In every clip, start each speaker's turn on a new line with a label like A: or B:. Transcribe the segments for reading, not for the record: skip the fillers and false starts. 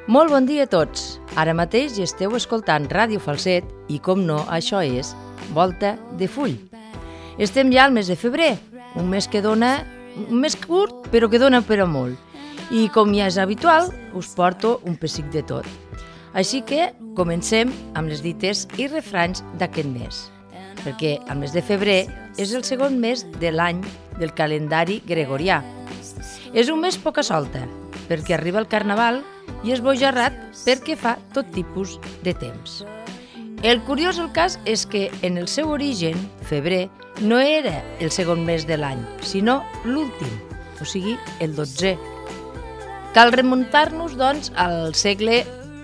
A: Molt bon dia a tots. Ara mateix esteu escoltant Ràdio Falset i, com no, això és Volta de Full. Estem ja al mes de febrer, un mes curt, però que dona per a molt. I com ja és habitual, us porto un pessic de tot. Així que comencem amb les dites i refranys d'aquest mes, perquè el mes de febrer és el segon mes de l'any del calendari gregorià. És un mes poca solta, perquè arriba el Carnaval i és bojarrat perquè fa tot tipus de temps. El curiós del cas és que en el seu origen, febrer, no era el segon mes de l'any, sinó l'últim, o sigui, el 12è. Cal remuntar-nos, doncs, al segle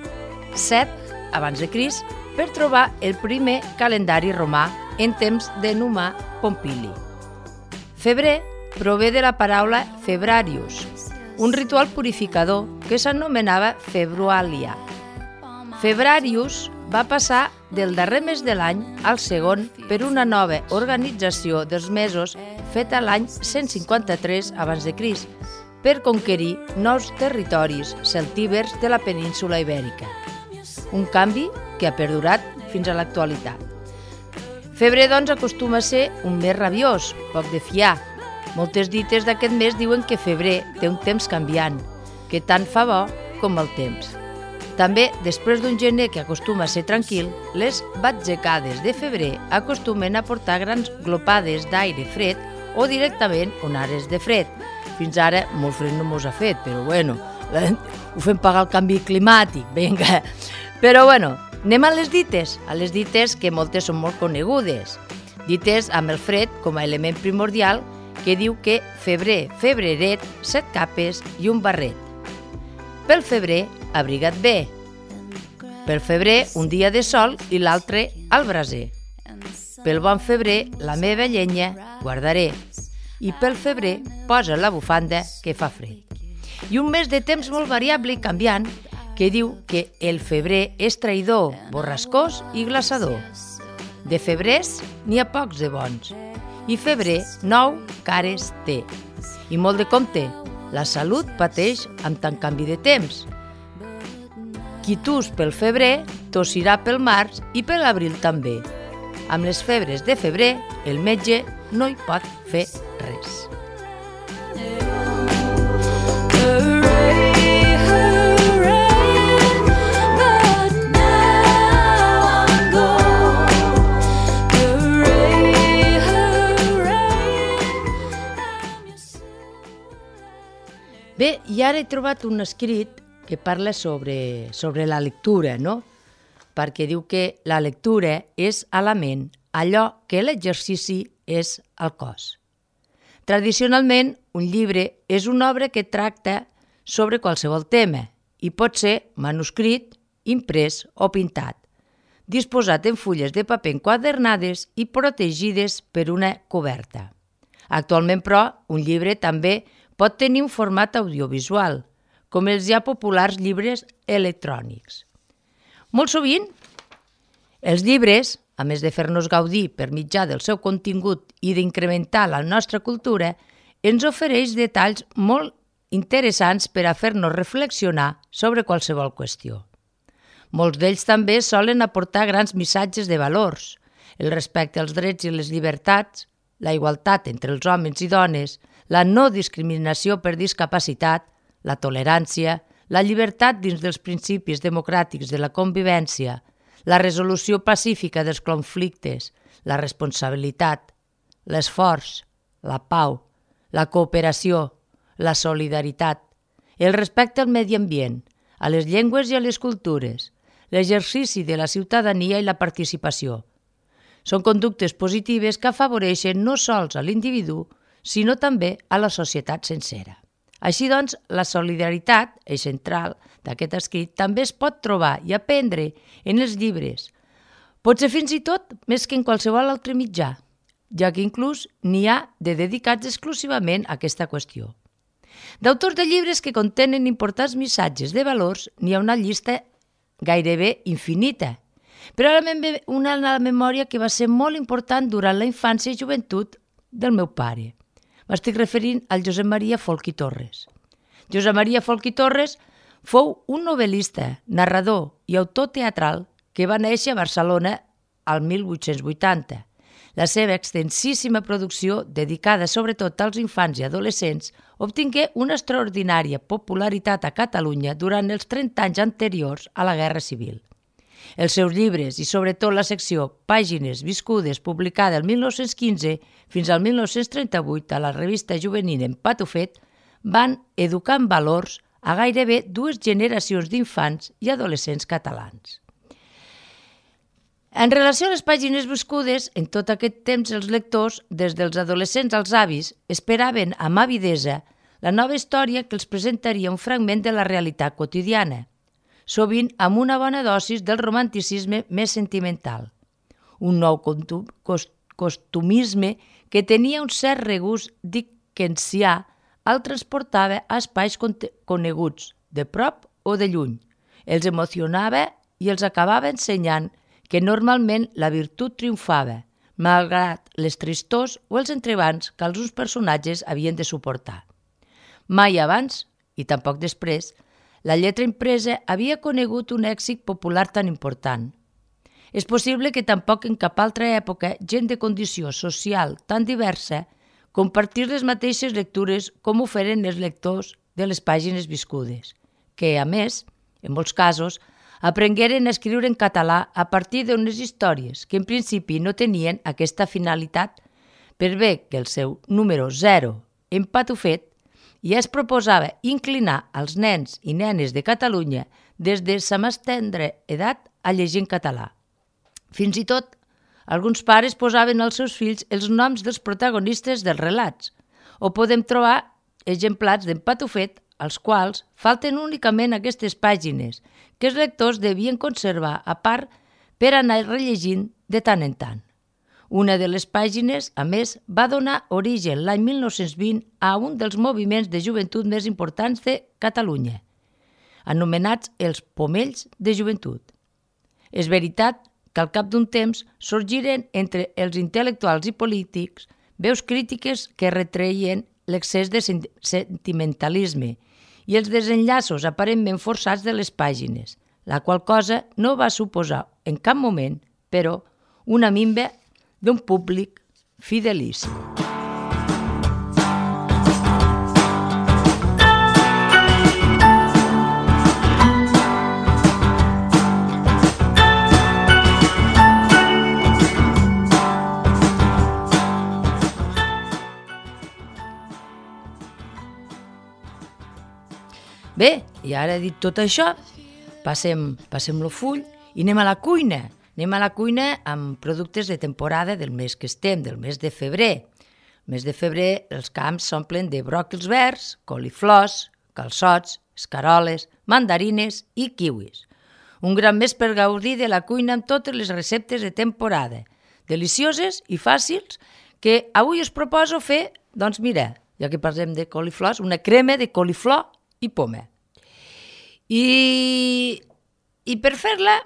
A: VII abans de Crist per trobar el primer calendari romà en temps de Numà Pompili. Febrer prové de la paraula febrarius, un ritual purificador que s'anomenava februalia. Febrarius va passar del darrer mes de l'any al segon per una nova organització dels mesos feta l'any 153 abans de Crist per conquerir nous territoris celtibers de la península ibèrica. Un canvi que ha perdurat fins a l'actualitat. Febrer, doncs, acostuma a ser un mes rabiós, poc de fiar. Moltes dites d'aquest mes diuen que febrer té un temps canviant, que tant fa bo com el temps. També, després d'un gener que acostuma a ser tranquil, les batzecades de febrer acostumen a portar grans glopades d'aire fred o directament onades de fred. Fins ara molt fred no mos ha fet, però bueno, ho fem pagar el canvi climàtic, vinga. Però bueno, anem a les dites que moltes són molt conegudes. Dites amb el fred com a element primordial, que diu que febrer, febreret, 7 capes i un barret. Pel febrer, abriga't bé. Pel febrer, un dia de sol i l'altre al braser. Pel bon febrer, la meva llenya guardaré. I pel febrer, posa la bufanda que fa fred. I un mes de temps molt variable i canviant que diu que el febrer és traïdor, borrascós i glaçador. De febrers n'hi ha pocs de bons. I febrer 9 cares té. I molt de compte, la salut pateix amb tant canvi de temps. Qui tus pel febrer, tossirà pel març i per l'abril també. Amb les febres de febrer, el metge no hi pot fer res. Bé, i ara he trobat un escrit que parla sobre la lectura, no? Perquè diu que la lectura és a la ment allò que l'exercici és al cos. Tradicionalment, un llibre és una obra que tracta sobre qualsevol tema i pot ser manuscrit, imprès o pintat, disposat en fulles de paper enquadernades i protegides per una coberta. Actualment, però, un llibre també pot tenir un format audiovisual, com els ja populars llibres electrònics. Molt sovint, els llibres, a més de fer-nos gaudir per mitjà del seu contingut i d'incrementar la nostra cultura, ens ofereix detalls molt interessants per a fer-nos reflexionar sobre qualsevol qüestió. Molts d'ells també solen aportar grans missatges de valors, el respecte als drets i les llibertats, la igualtat entre els homes i dones, la no discriminació per discapacitat, la tolerància, la llibertat dins dels principis democràtics de la convivència, la resolució pacífica dels conflictes, la responsabilitat, l'esforç, la pau, la cooperació, la solidaritat, el respecte al medi ambient, a les llengües i a les cultures, l'exercici de la ciutadania i la participació. Són conductes positives que afavoreixen no sols a l'individu, sinó també a la societat sencera. Així doncs, la solidaritat, eix central d'aquest escrit, també es pot trobar i aprendre en els llibres. Potser fins i tot més que en qualsevol altre mitjà, ja que inclús n'hi ha de dedicats exclusivament a aquesta qüestió. D'autors de llibres que contenen importants missatges de valors n'hi ha una llista gairebé infinita, però ara me'n ve una a la memòria que va ser molt important durant la infància i joventut del meu pare. M'estic referint al Josep Maria Folch i Torres. Josep Maria Folch i Torres Fou un novel·lista, narrador i autor teatral que va néixer a Barcelona al 1880. La seva extensíssima producció, dedicada sobretot als infants i adolescents, obtingué una extraordinària popularitat a Catalunya durant els 30 anys anteriors a la Guerra Civil. Els seus llibres i sobretot la secció Pàgines viscudes, publicada el 1915 fins al 1938 a la revista juvenil En Patufet, van educar en valors a gairebé 2 generacions d'infants i adolescents catalans. En relació a les pàgines viscudes, en tot aquest temps els lectors, des dels adolescents als avis, esperaven amb avidesa la nova història que els presentaria un fragment de la realitat quotidiana, sovint amb una bona dosis del romanticisme més sentimental. Un nou costumisme que tenia un cert regust dickensià el transportava a espais coneguts, de prop o de lluny. Els emocionava i els acabava ensenyant que normalment la virtut triomfava, malgrat les tristors o els entrebancs que els personatges havien de suportar. Mai abans, i tampoc després, la lletra impresa havia conegut un èxit popular tan important. És possible que tampoc en cap altra època gent de condició social tan diversa compartís les mateixes lectures com ho feren els lectors de les pàgines viscudes, que, a més, en molts casos, aprengueren a escriure en català a partir d'unes històries que en principi no tenien aquesta finalitat, per bé que el seu número 0, En Patufet, ja es proposava inclinar als nens i nenes de Catalunya des de sa més tendra edat a llegir en català. Fins i tot, alguns pares posaven als seus fills els noms dels protagonistes dels relats, o podem trobar exemplars d'en Patufet, als quals falten únicament aquestes pàgines que els lectors devien conservar a part per anar rellegint de tant en tant. Una de les pàgines, a més, va donar origen l'any 1920 a un dels moviments de joventut més importants de Catalunya, anomenats els Pomells de Joventut. És veritat que al cap d'un temps sorgiren entre els intel·lectuals i polítics veus crítiques que retreien l'excés de sentimentalisme i els desenllaços aparentment forçats de les pàgines, la qual cosa no va suposar en cap moment, però, una minva d'un públic fidelíssim. Bé, i ara he dit tot això, passem el full i anem a la cuina. Anem a la cuina amb productes de temporada del mes que estem, del mes de febrer. El mes de febrer els camps s'omplen de bròquils verds, coliflors, calçots, escaroles, mandarines i kiwis. Un gran mes per gaudir de la cuina amb totes les receptes de temporada, delicioses i fàcils, que avui us proposo fer, doncs mira, ja que parlem de coliflors, una crema de coliflor i poma. I per fer-la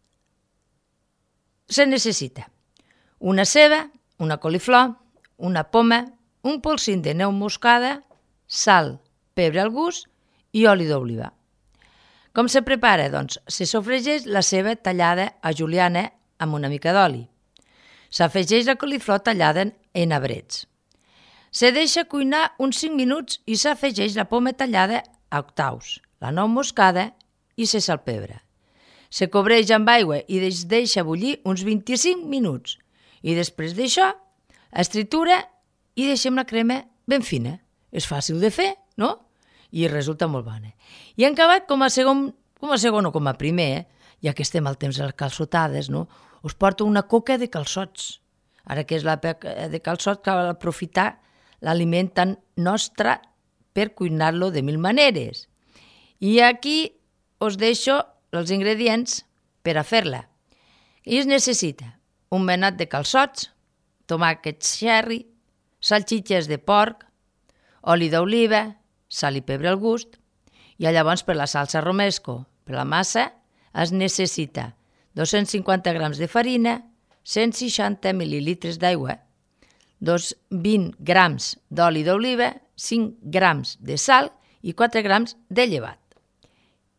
A: se necessita una ceba, una coliflor, una poma, un polsim de neu moscada, sal, pebre al gust i oli d'oliva. Com se prepara? Doncs se sofregeix la ceba tallada a juliana amb una mica d'oli. S'afegeix la coliflor tallada en abrets. Se deixa cuinar uns 5 minuts i s'afegeix la poma tallada a octaus, la nou moscada i se salpebre. Se cobreix amb aigua i es deixa bullir uns 25 minuts. I després d'això, es tritura i deixem la crema ben fina. És fàcil de fer, no? I resulta molt bona. I en acabat, com a segon o com a primer, ja que estem al temps de les calçotades, no? Us porto una coca de calçots. Ara que és l'època de calçots, cal aprofitar l'aliment tan nostre per cuinar-lo de 1000 maneres. I aquí us deixo els ingredients per a fer-la. I es necessita un menat de calçots, tomàquets cherry, salxitxes de porc, oli d'oliva, sal i pebre al gust, i llavors per la salsa romesco, per la massa, es necessita 250 grams de farina, 160 mil·lilitres d'aigua, 20 grams d'oli d'oliva, 5 grams de sal i 4 grams de llevat.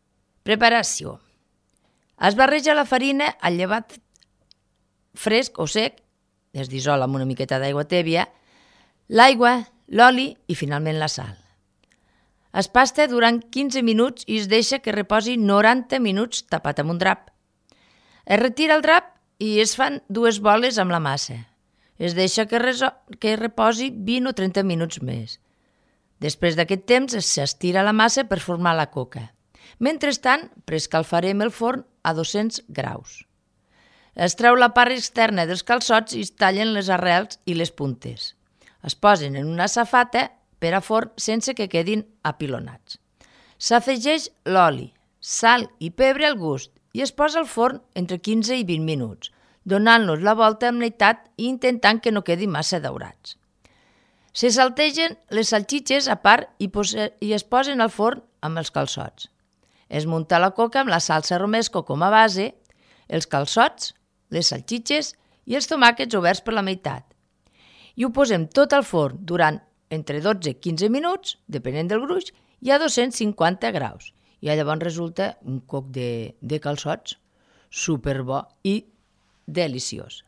A: Preparació. Es barreja la farina al llevat fresc o sec, es dissol amb una miqueta d'aigua tèbia, l'aigua, l'oli i finalment la sal. Es pasta durant 15 minuts i es deixa que reposi 90 minuts tapat amb un drap. Es retira el drap i es fan 2 boles amb la massa. Es deixa que reposi 20 o 30 minuts més. Després d'aquest temps s'estira la massa per formar la coca. Mentrestant, preescalfarem el forn a 200 graus. Es treu la part externa dels calçots i es tallen les arrels i les puntes. Es posen en una safata per a forn sense que quedin apilonats. S'afegeix l'oli, sal i pebre al gust i es posa al forn entre 15 i 20 minuts, donant-los la volta amb meitat i intentant que no quedin massa daurats. Se saltegen les salxitxes a part i es posen al forn amb els calçots. Es munta la coca amb la salsa romesco com a base, els calçots, les salxitxes i els tomàquets oberts per la meitat. I ho posem tot al forn durant entre 12 i 15 minuts, depenent del gruix, i a 250 graus. I llavors resulta un coc de calçots superbo i deliciós.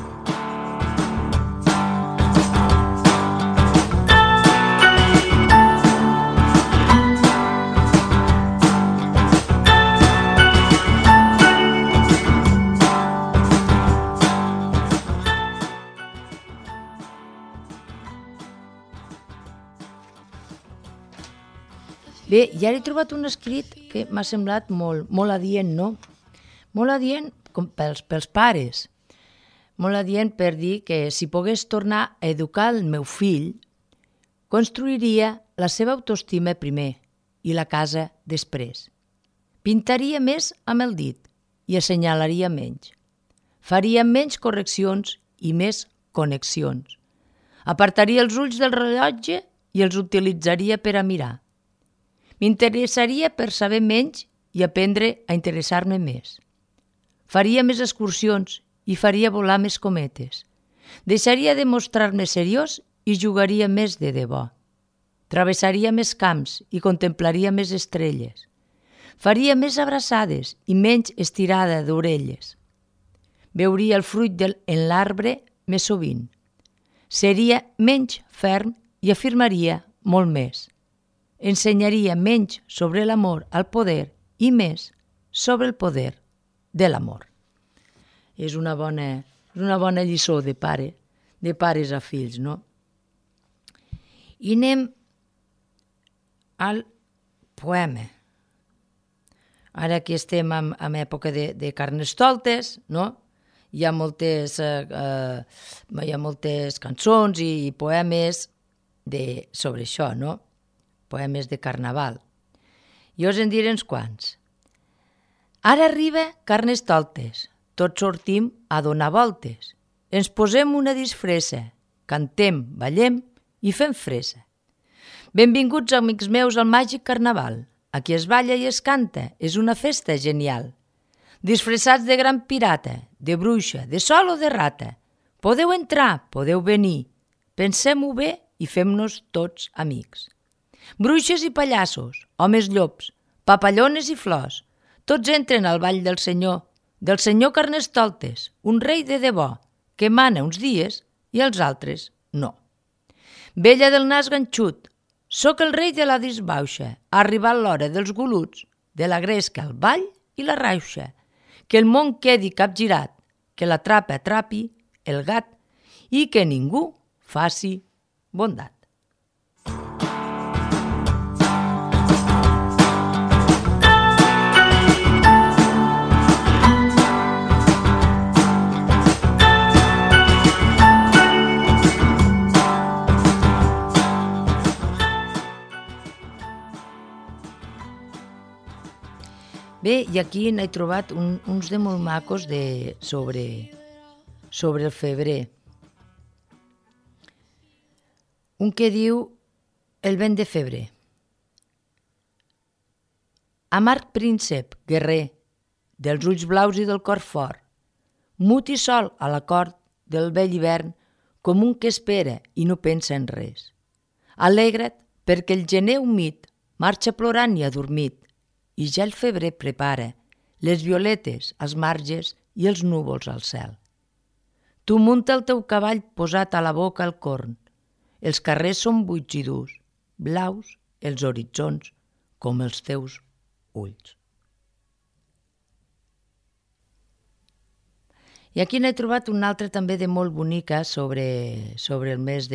A: Bé, ja he trobat un escrit que m'ha semblat molt adient, no? Molt adient pels pares. Molt adient per dir que si pogués tornar a educar el meu fill, construiria la seva autoestima primer i la casa després. Pintaria més amb el dit i assenyalaria menys. Faria menys correccions i més connexions. Apartaria els ulls del rellotge i els utilitzaria per a mirar. M'interessaria per saber menys i aprendre a interessar-me més. Faria més excursions i faria volar més cometes. Deixaria de mostrar-me seriós i jugaria més de debò. Travessaria més camps i contemplaria més estrelles. Faria més abraçades i menys estirada d'orelles. Veuria el fruit en l'arbre més sovint. Seria menys ferm i afirmaria molt més. Ensenyaria menys sobre l'amor al poder i més sobre el poder de l'amor. És una bona lliçó de pares a fills, no? I anem al poema. Ara que estem en època de Carnestoltes, no? Hi ha moltes cançons i poemes sobre això, no? Poemes de carnaval. Jo us en diré uns quants. Ara arriba Carnestoltes, tots sortim a donar voltes. Ens posem una disfressa, cantem, ballem i fem fressa. Benvinguts, amics meus, al màgic carnaval. Aquí es balla i es canta, és una festa genial. Disfressats de gran pirata, de bruixa, de sol o de rata. Podeu entrar, podeu venir. Pensem-ho bé i fem-nos tots amics. Bruixes i pallassos, homes llops, papallones i flors, tots entren al ball del senyor Carnestoltes, un rei de debò, que mana uns dies i els altres no. Vella del nas ganxut, soc el rei de la disbauxa, ha arribat l'hora dels goluts, de la gresca al ball i la rauxa, que el món quedi capgirat, que la trapa atrapi el gat i que ningú faci bondat. Bé, i aquí n'he trobat uns de molt macos sobre el febrer. Un que diu El vent de febrer. Amarg príncep, guerrer, dels ulls blaus i del cor fort, mut i sol a la cort del vell hivern, com un que espera i no pensa en res. Alegra't perquè el gener humit marxa plorant i adormit, i ja el febrer prepara les violetes als marges i els núvols al cel. Tu munta el teu cavall posat a la boca el corn. Els carrers són buits i durs, blaus els horitzons com els teus ulls. I aquí n'he trobat una altra també de molt bonica sobre el mes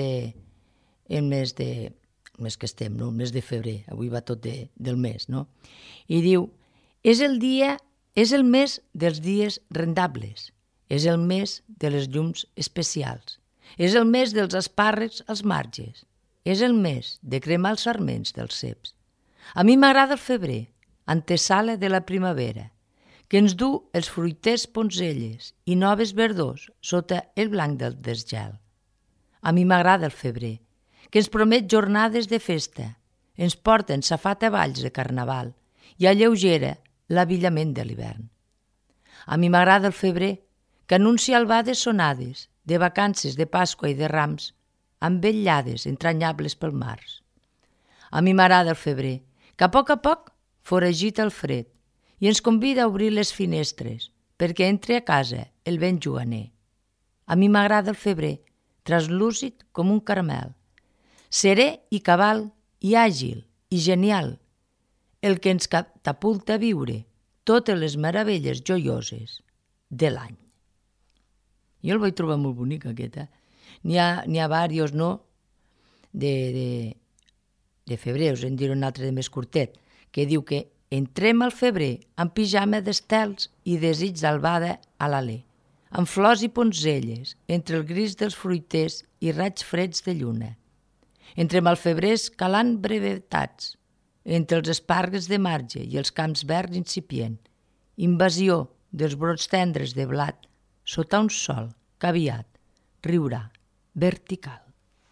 A: que estem, no? El mes de febrer, avui va tot del mes, no? I diu, és el mes dels dies rendables, és el mes de les llums especials, és el mes dels espàrrecs als marges, és el mes de cremar els sarments dels ceps. A mi m'agrada el febrer, antesala de la primavera, que ens du els fruiters poncelles i noves verdors sota el blanc del desgel. A mi m'agrada el febrer, que ens promet jornades de festa, ens porta en safata balls de carnaval i alleugera l'avillament de l'hivern. A mi m'agrada el febrer, que anuncia albades sonades, de vacances de Pasqua i de Rams, amb vetllades entranyables pel març. A mi m'agrada el febrer, que a poc foragita el fred i ens convida a obrir les finestres perquè entre a casa el vent juganer. A mi m'agrada el febrer, translúcid com un caramel, serè i cabal i àgil i genial, el que ens catapulta a viure totes les meravelles joioses de l'any. Jo el vaig trobar molt bonic, aquest. N'hi ha diversos, no?, de febrer, us en diré un altre de més curtet, que diu que entrem al febrer amb pijama d'estels i desig d'albada a l'alè, amb flors i poncelles, entre el gris dels fruiters i raigs freds de lluna. Entrem al febrer escalant brevetats, entre els espàrrecs de marge i els camps verds incipient, invasió dels brots tendres de blat, sota un sol que aviat riurà vertical.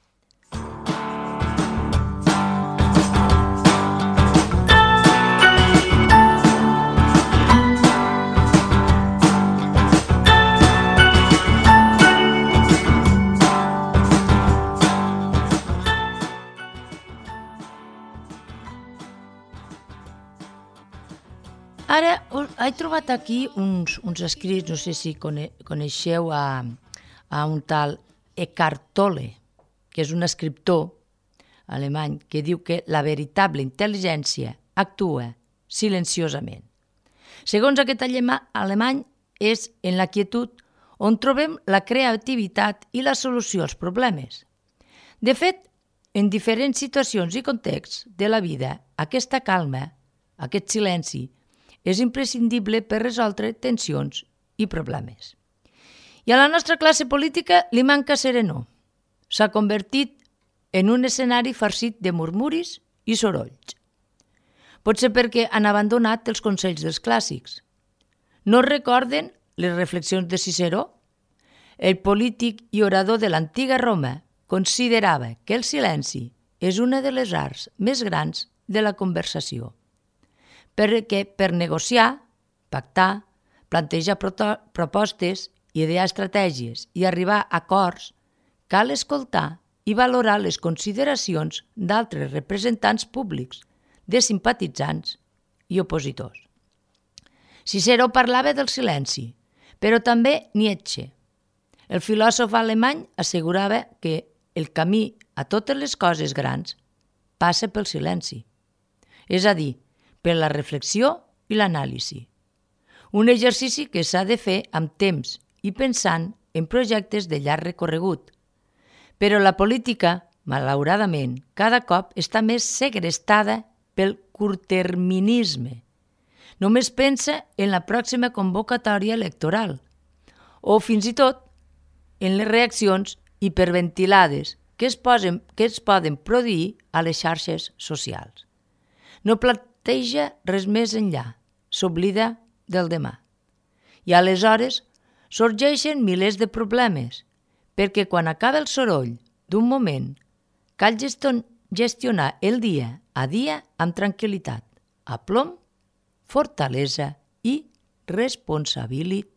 A: Ara he trobat aquí uns escrits, no sé si coneixeu a un tal Eckhart Tolle, que és un escriptor alemany, que diu que la veritable intel·ligència actua silenciosament. Segons aquest alemany, és en la quietud on trobem la creativitat i la solució als problemes. De fet, en diferents situacions i contexts de la vida, aquesta calma, aquest silenci, és imprescindible per resoldre tensions i problemes. I a la nostra classe política li manca serenor. S'ha convertit en un escenari farcit de murmuris i sorolls. Potser perquè han abandonat els consells dels clàssics. No recorden les reflexions de Ciceró? El polític i orador de l'antiga Roma considerava que el silenci és una de les arts més grans de la conversació, perquè per negociar, pactar, plantejar propostes, idear estratègies i arribar a acords, cal escoltar i valorar les consideracions d'altres representants públics, de simpatitzants i opositors. Cicero parlava del silenci, però també Nietzsche. El filòsof alemany assegurava que el camí a totes les coses grans passa pel silenci, és a dir, per la reflexió i l'anàlisi. Un exercici que s'ha de fer amb temps i pensant en projectes de llarg recorregut. Però la política, malauradament, cada cop està més segrestada pel curtterminisme. Només pensa en la pròxima convocatòria electoral o fins i tot en les reaccions hiperventilades que es poden produir a les xarxes socials. No planteja res més enllà, s'oblida del demà. I aleshores sorgeixen milers de problemes, perquè quan acaba el soroll d'un moment, cal gestionar el dia a dia amb tranquil·litat, aplom, fortalesa i responsabilitat.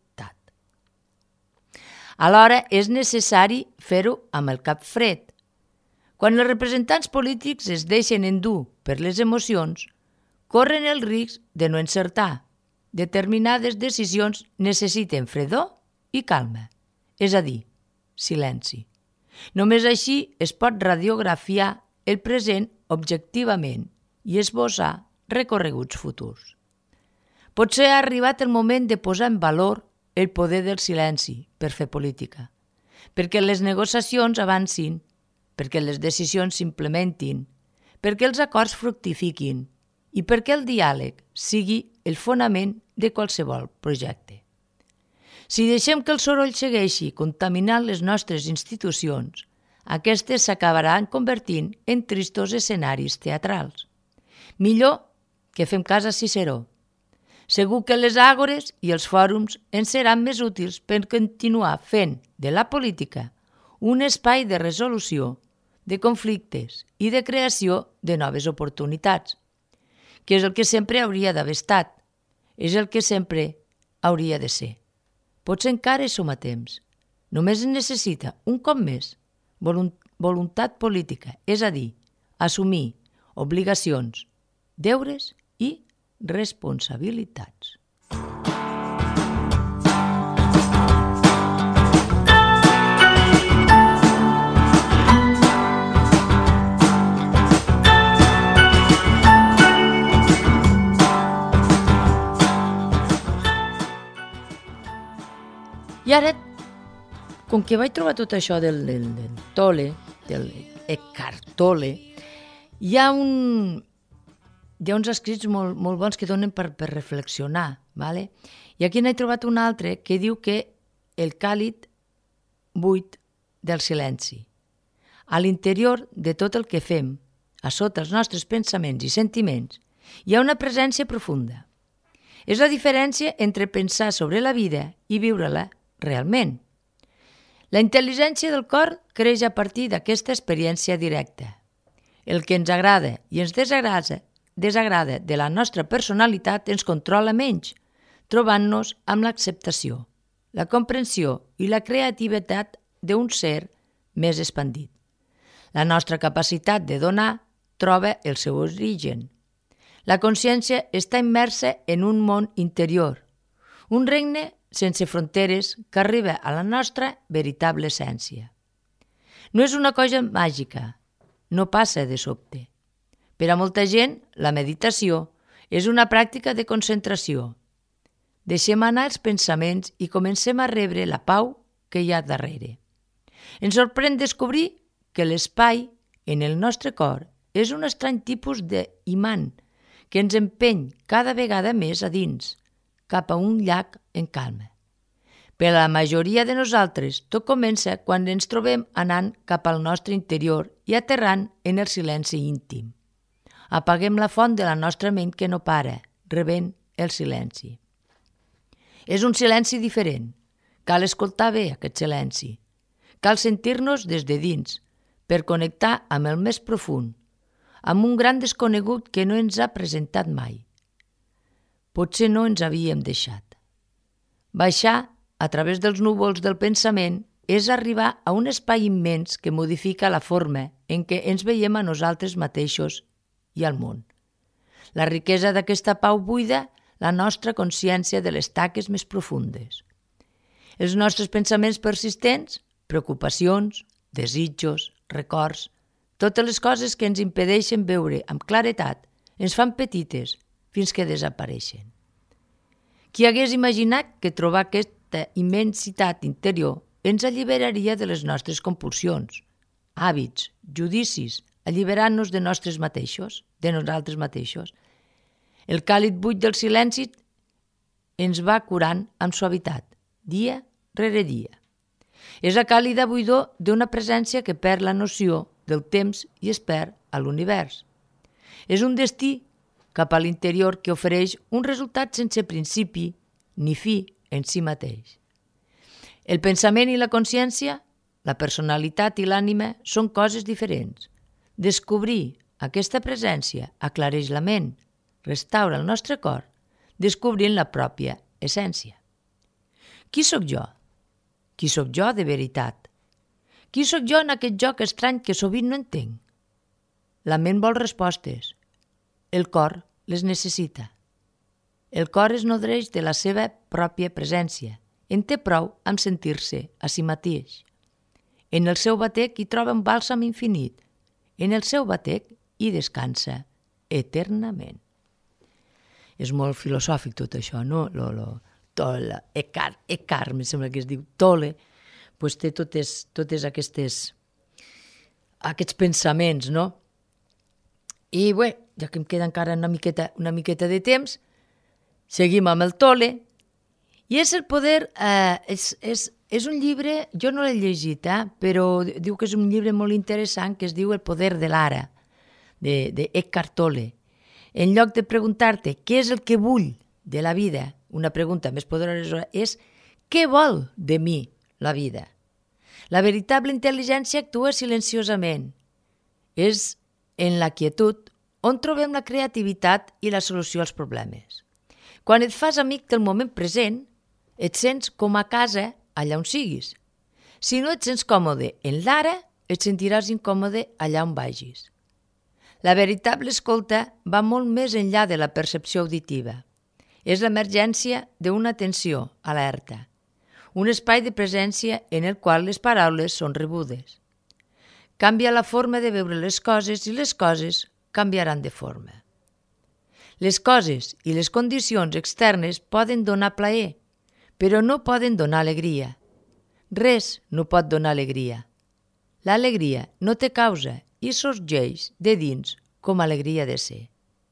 A: Alhora, és necessari fer-ho amb el cap fred. Quan els representants polítics es deixen endur per les emocions, corren el risc de no encertar. Determinades decisions necessiten fredor i calma, és a dir, silenci. Només així es pot radiografiar el present objectivament i esbossar recorreguts futurs. Potser ha arribat el moment de posar en valor el poder del silenci per fer política, perquè les negociacions avancin, perquè les decisions s'implementin, perquè els acords fructifiquin i perquè el diàleg sigui el fonament de qualsevol projecte. Si deixem que el soroll segueixi contaminant les nostres institucions, aquestes s'acabaran convertint en tristos escenaris teatrals. Millor que fem cas a Ciceró. Segur que les àgores i els fòrums ens seran més útils per continuar fent de la política un espai de resolució de conflictes i de creació de noves oportunitats, que és el que sempre hauria d'haver estat, és el que sempre hauria de ser. Potser encara hi som a temps. Només es necessita, un cop més, voluntat política, és a dir, assumir obligacions, deures i responsabilitats. I ara, com que vaig trobar tot això del Tolle, del Eckhart Tolle, hi ha uns escrits molt bons que donen per reflexionar. ¿Vale? I aquí n'he trobat un altre que diu que el càlid buit del silenci. A l'interior de tot el que fem, a sota els nostres pensaments i sentiments, hi ha una presència profunda. És la diferència entre pensar sobre la vida i viure-la realment. La intel·ligència del cor creix a partir d'aquesta experiència directa. El que ens agrada i ens desagrada de la nostra personalitat ens controla menys, trobant-nos amb l'acceptació, la comprensió i la creativitat d'un ser més expandit. La nostra capacitat de donar troba el seu origen. La consciència està immersa en un món interior, un regne sense fronteres que arriba a la nostra veritable essència. No és una cosa màgica, no passa de sobte. Per a molta gent, la meditació és una pràctica de concentració. Deixem anar els pensaments i comencem a rebre la pau que hi ha darrere. Ens sorprèn descobrir que l'espai en el nostre cor és un estrany tipus d'imant que ens empeny cada vegada més a dins, cap a un llac en calma. Per a la majoria de nosaltres, tot comença quan ens trobem anant cap al nostre interior i aterrant en el silenci íntim. Apaguem la font de la nostra ment que no para, rebent el silenci. És un silenci diferent. Cal escoltar bé aquest silenci. Cal sentir-nos des de dins per connectar amb el més profund, amb un gran desconegut que no ens ha presentat mai. Potser no ens havíem deixat. Baixar a través dels núvols del pensament és arribar a un espai immens que modifica la forma en què ens veiem a nosaltres mateixos i al món. La riquesa d'aquesta pau buida la nostra consciència de les taques més profundes. Els nostres pensaments persistents, preocupacions, desitjos, records, totes les coses que ens impedeixen veure amb claretat ens fan petites fins que desapareixen. Qui hagués imaginat que trobar aquesta immensitat interior ens alliberaria de les nostres compulsions, hàbits, judicis, alliberant-nos de nosaltres mateixos. El càlid buit del silenci ens va curant amb suavitat, dia rere dia. És la càlida buidor d'una presència que perd la noció del temps i es perd a l'univers. És un destí cap a l'interior que ofereix un resultat sense principi ni fi en si mateix. El pensament i la consciència, la personalitat i l'ànima són coses diferents. Descobrir aquesta presència aclareix la ment, restaura el nostre cor, descobrint la pròpia essència. Qui sóc jo? Qui sóc jo de veritat? Qui sóc jo en aquest joc estrany que sovint no entenc? La ment vol respostes. El cor les necessita. El cor es nodreix de la seva pròpia presència. En té prou amb sentir-se a si mateix. En el seu batec hi troba un bàlsam infinit. En el seu batec hi descansa eternament. És molt filosòfic tot això, no? Eckhart, em sembla que es diu Tolle, doncs té totes aquests pensaments, no? I bé, ja que em queda encara una miqueta de temps, seguim amb el Tolle. I és el poder, és un llibre, jo no l'he llegit, però diu que és un llibre molt interessant que es diu El poder de l'ara, d'Eckhart Tolle. En lloc de preguntar-te què és el que vull de la vida, una pregunta més poderosa és què vol de mi la vida? La veritable intel·ligència actua silenciosament. És en la quietud on trobem la creativitat i la solució als problemes. Quan et fas amic del moment present, et sents com a casa allà on siguis. Si no et sents còmode en l'ara, et sentiràs incòmode allà on vagis. La veritable escolta va molt més enllà de la percepció auditiva. És l'emergència d'una atenció alerta, un espai de presència en el qual les paraules són rebudes. Canvia la forma de veure les coses i les coses canviaran de forma. Les coses i les condicions externes poden donar plaer, però no poden donar alegria. Res no pot donar alegria. L'alegria no té causa i sorgeix de dins com a alegria de ser.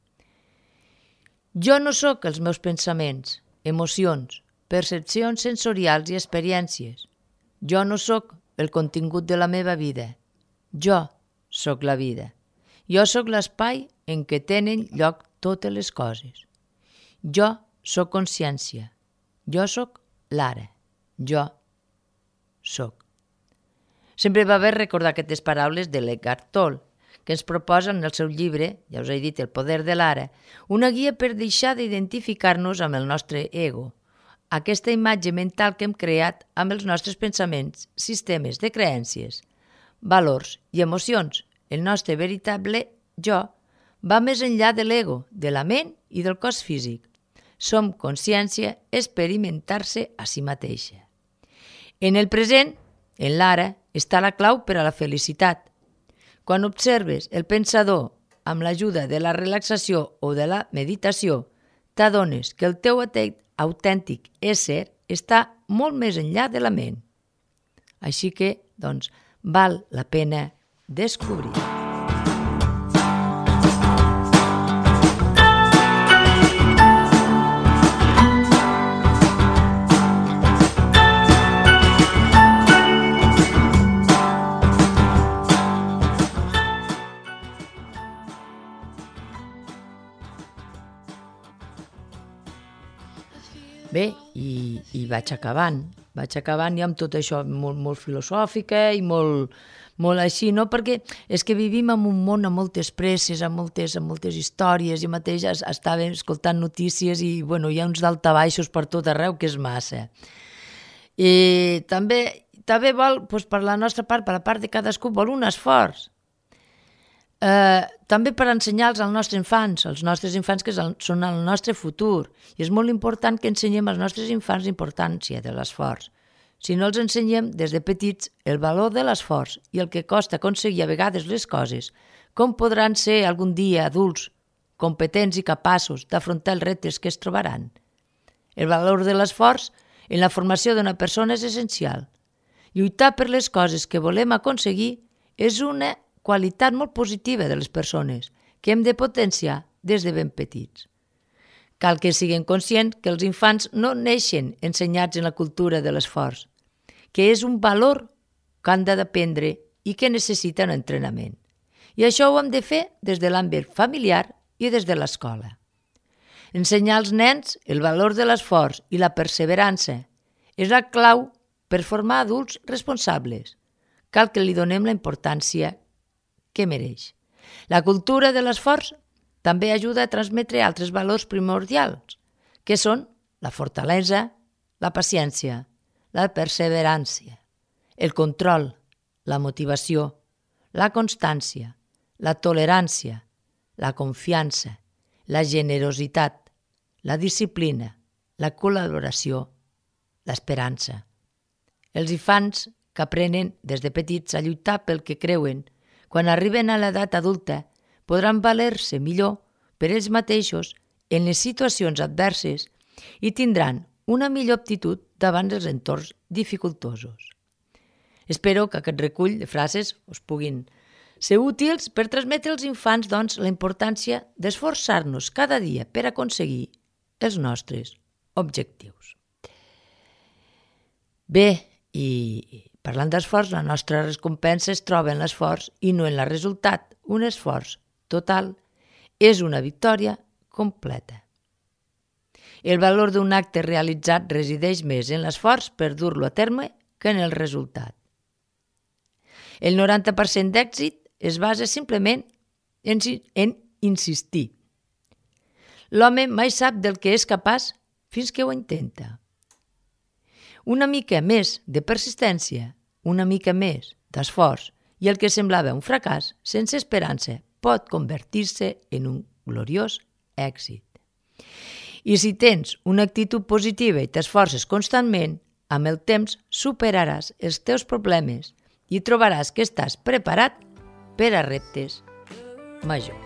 A: Jo no sóc els meus pensaments, emocions, percepcions sensorials i experiències. Jo no sóc el contingut de la meva vida. Jo sóc la vida. Jo sóc l'espai en què tenen lloc totes les coses. Jo sóc consciència. Jo sóc l'ara. Jo sóc. Sempre va bé recordar aquestes paraules de l'Eckhart Tolle, que ens proposa en el seu llibre, ja us he dit, El poder de l'ara, una guia per deixar d'identificar-nos amb el nostre ego, aquesta imatge mental que hem creat amb els nostres pensaments, sistemes de creences, valors i emocions. El nostre veritable jo va més enllà de l'ego, de la ment i del cos físic. Som consciència experimentar-se a si mateixa. En el present, en l'ara, està la clau per a la felicitat. Quan observes el pensador amb l'ajuda de la relaxació o de la meditació, t'adones que el teu autèntic ésser està molt més enllà de la ment. Així que, doncs, val la pena descobrir. Bé, i vaig acabant ja amb tot això molt filosòfica i molt així, no? Perquè és que vivim en un món amb moltes presses, amb moltes històries. Jo mateix estava escoltant notícies i bueno, hi ha uns daltabaixos per tot arreu que és massa. I també vol, doncs, per la nostra part, per la part de cadascú, vol un esforç. També per ensenyar-los als nostres infants que són el nostre futur. I és molt important que ensenyem als nostres infants la importància de l'esforç. Si no els ensenyem des de petits el valor de l'esforç i el que costa aconseguir a vegades les coses, com podran ser algun dia adults, competents i capaços d'afrontar els reptes que es trobaran? El valor de l'esforç en la formació d'una persona és essencial. Lluitar per les coses que volem aconseguir és una qualitat molt positiva de les persones que hem de potenciar des de ben petits. Cal que siguem conscients que els infants no neixen ensenyats en la cultura de l'esforç, que és un valor que han d'aprendre i que necessita un entrenament. I això ho hem de fer des de l'àmbit familiar i des de l'escola. Ensenyar als nens el valor de l'esforç i la perseverança és la clau per formar adults responsables. Cal que li donem la importància que mereix. La cultura de l'esforç també ajuda a transmetre altres valors primordials, que són la fortalesa, la paciència, la perseverança, el control, la motivació, la constància, la tolerància, la confiança, la generositat, la disciplina, la col·laboració, l'esperança. Els infants que aprenen des de petits a lluitar pel que creuen, quan arriben a l'edat adulta, podran valer-se millor per ells mateixos en les situacions adverses i tindran una millor aptitud davant els entorns dificultosos. Espero que aquest recull de frases us puguin ser útils per transmetre als infants, doncs, la importància d'esforçar-nos cada dia per aconseguir els nostres objectius. Bé, i parlant d'esforç, la nostra recompensa es troba en l'esforç i no en el resultat. Un esforç total és una victòria completa. El valor d'un acte realitzat resideix més en l'esforç per dur-lo a terme que en el resultat. El 90% d'èxit es basa simplement en insistir. L'home mai sap del que és capaç fins que ho intenta. Una mica més de persistència, una mica més d'esforç i el que semblava un fracàs sense esperança pot convertir-se en un gloriós èxit. I si tens una actitud positiva i t'esforces constantment, amb el temps superaràs els teus problemes i trobaràs que estàs preparat per a reptes majors.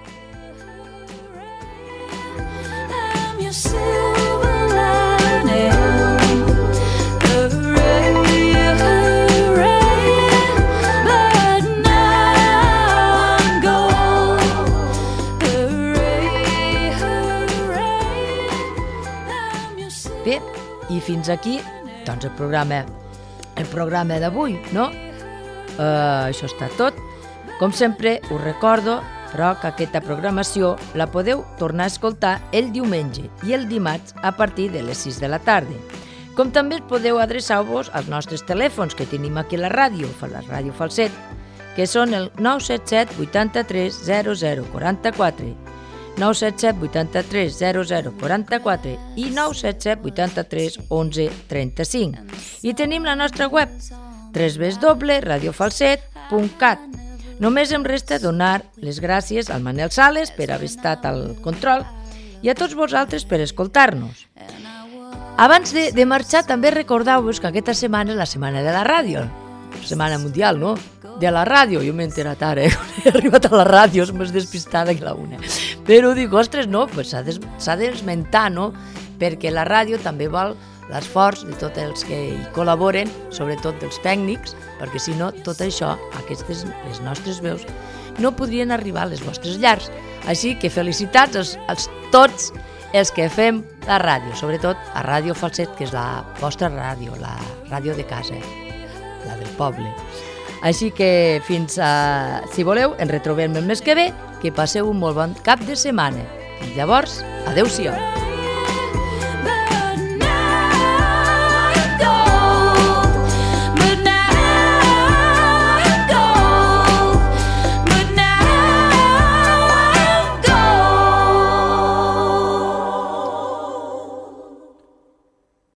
A: Bé, i fins aquí, doncs el programa d'avui, no? Això està tot. Com sempre, us recordo, però, que aquesta programació la podeu tornar a escoltar el diumenge i el dimarts a partir de les 6 de la tarda. Com també podeu adreçar-vos als nostres telèfons que tenim aquí a la ràdio Falset, que són el 977 83 00 44, 977 83 00 44 i 977 83 11 35. I tenim la nostra web, www.radiofalset.cat. Només em resta donar les gràcies al Manel Sales per haver estat al control i a tots vosaltres per escoltar-nos. Abans de marxar, també recordeu-vos que aquesta setmana és la setmana de la ràdio, setmana mundial, no? De la ràdio, jo m'he enterat ara, he arribat a la ràdio, som més despistada que la una. Però dic, ostres, no, pues s'ha d'esmentar, no? Perquè la ràdio també vol l'esforç de tots els que hi col·laboren, sobretot dels tècnics, perquè si no, tot això, les nostres veus, no podrien arribar a les vostres llars. Així que felicitats a tots els que fem la ràdio, sobretot a Ràdio Falset, que és la vostra ràdio, la ràdio de casa, la del poble. Així que fins a, si voleu, ens retrobem el mes que ve, que passeu un molt bon cap de setmana. Fins llavors, adeu-siau.